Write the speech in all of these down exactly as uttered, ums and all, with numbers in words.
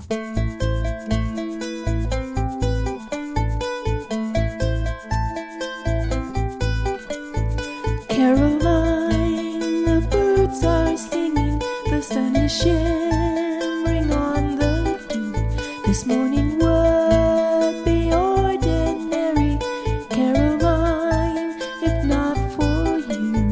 Caroline, the birds are singing, the sun is shimmering on the dune. This morning would be ordinary, Caroline, if not for you.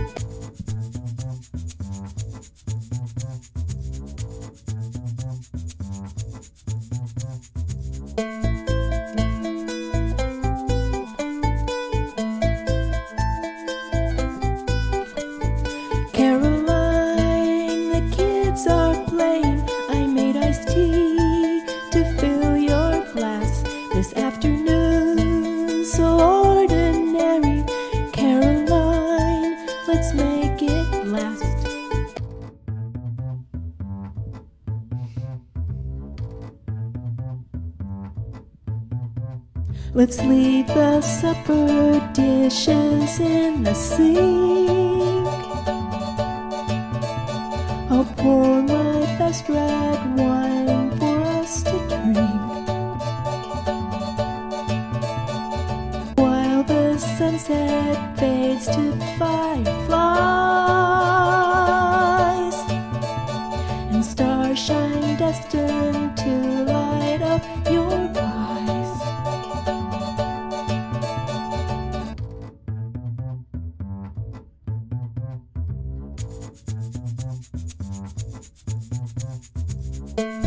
Caroline, the kids are playing. I made iced tea to fill your glass this afternoon. So ordinary, Caroline, let's make it last. Let's leave the supper dishes in the sink. I'll pour my best red wine for us to drink, while the sunset fades to fireflies and stars shine destined to light up your eyes. Thank you.